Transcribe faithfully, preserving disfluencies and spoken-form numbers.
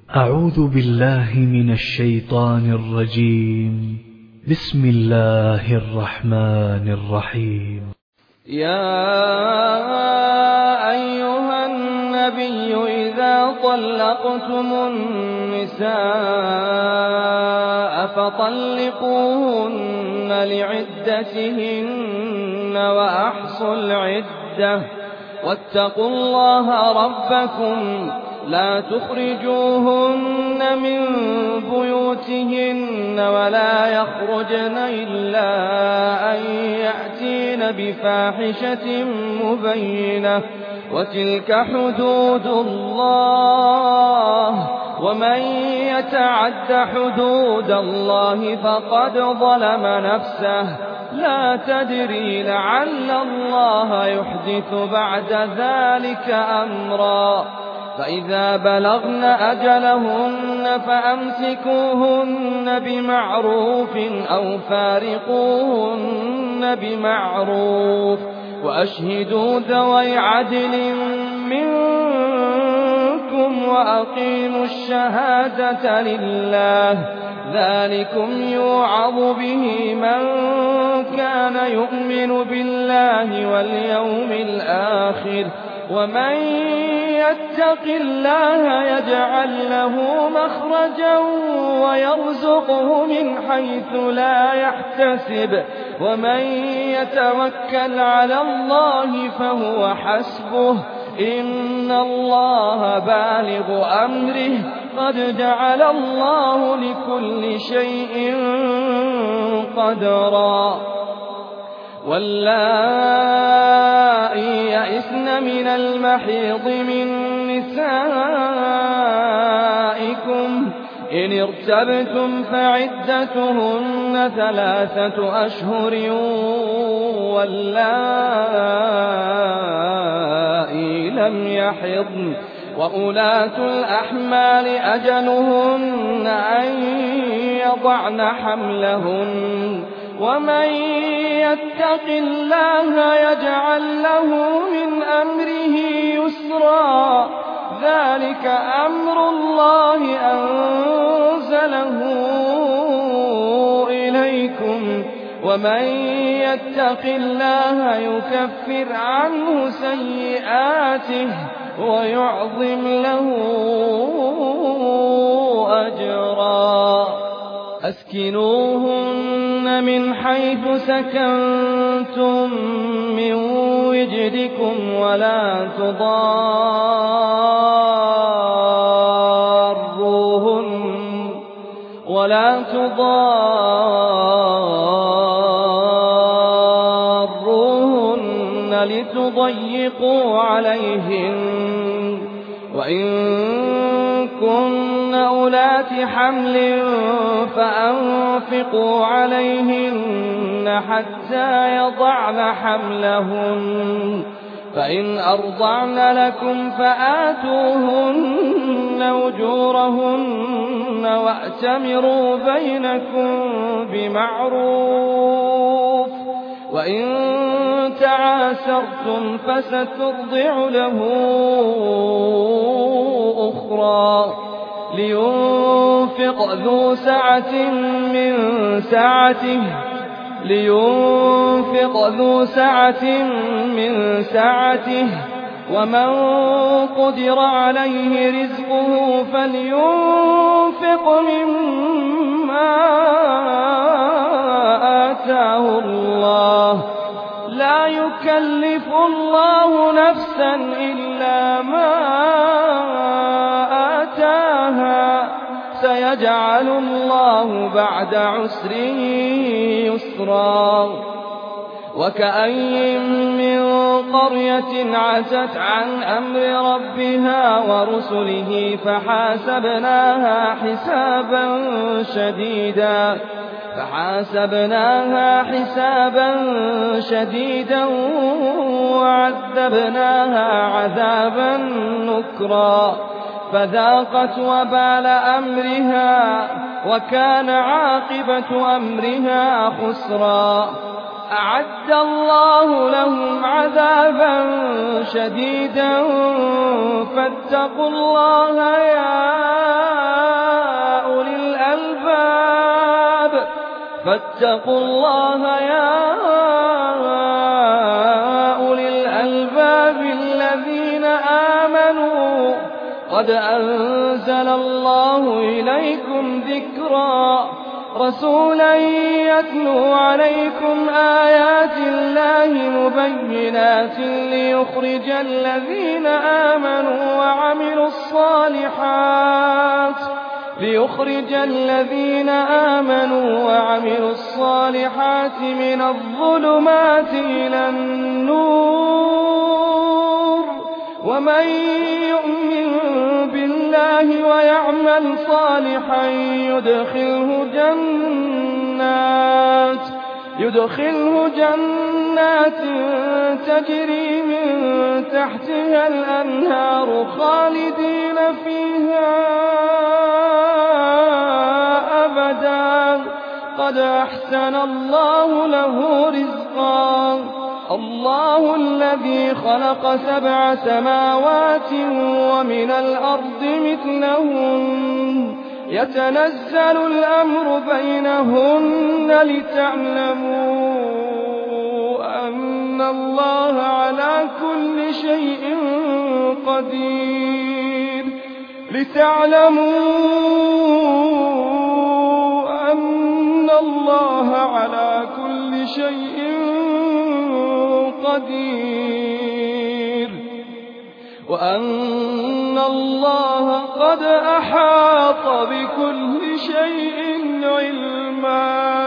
أعوذ بالله من الشيطان الرجيم. بسم الله الرحمن الرحيم. يا أيها النبي إذا طلقتم النساء فطلقوهن لعدتهن وأحصوا العدة واتقوا الله ربكم لا تخرجوهن من بيوتهن ولا يخرجن إلا أن يأتين بفاحشة مبينة وتلك حدود الله ومن يتعد حدود الله فقد ظلم نفسه لا تدري لعل الله يحدث بعد ذلك أمرا فإذا بلغن أجلهن فأمسكوهن بمعروف أو فارقوهن بمعروف وأشهدوا ذوي عدل منكم وأقيموا الشهادة لله ذلكم يوعظ به من كان يؤمن بالله واليوم الآخر ومن يتق الله يجعل له مخرجا ويرزقه من حيث لا يحتسب ومن يتوكل على الله فهو حسبه إن الله بالغ أمره قد جعل الله لكل شيء قدرا واللائي يئسن من المحيض من نسائكم إن ارتبتم فعدتهن ثلاثة أشهر واللائي لم يحضن وأولاة الأحمال أجلهن أن يضعن حملهن ومن يتق الله يجعل له من أمره يسرا ذلك أمر الله أنزله إليكم ومن يتق الله يكفر عنه سيئاته ويعظم له أجرا أسكنوهن من حيث سكنتم من وجدكم ولا تضاروهن ولا تضاروهن لتضيقوا عليهن وإن كن أولات حمل فأنفقوا عليهن حتى يضعن حملهن فإن أرضعن لكم فآتوهن أجورهن وأتمروا بينكم بمعروف وإن تعاسرتم فسترضع له أخرى لينفق ذو سعة من سعته لينفق ذو سعة من سعته ومن قدر عليه رزقه فلينفق مما آتاه الله لا يكلف الله نفسا إلا ما آتاها سيجعل الله بعد عسر يسرا وكأين من قرية عتت عن أمر ربها ورسله فحاسبناها حسابا شديدا فحاسبناها حسابا شديدا وعذبناها عذابا نكرا فذاقت وبال أمرها وكان عاقبة أمرها خسرا أعد الله لهم عذابا شديدا فاتقوا الله يا فاتقوا الله يا أولي الألباب الذين آمنوا قد أنزل الله إليكم ذكرا رسولا يتلو عليكم آيات الله مبينات ليخرج الذين آمنوا وعملوا الصالحات ليخرج الذين آمنوا وعملوا الصالحات من الظلمات إلى النور ومن يؤمن بالله ويعمل صالحا يدخله جنات يدخله جنات تجري من تحتها الأنهار خالدين فيها أبدا قد أحسن الله له رزقا الله الذي خلق سبع سماوات ومن الأرض مثلهن يتنزل الأمر بينهن لتعلموا أن الله على كل شيء قدير لتعلموا أن الله على كل شيء قدير وأن الله قد أحاط بكل شيء علما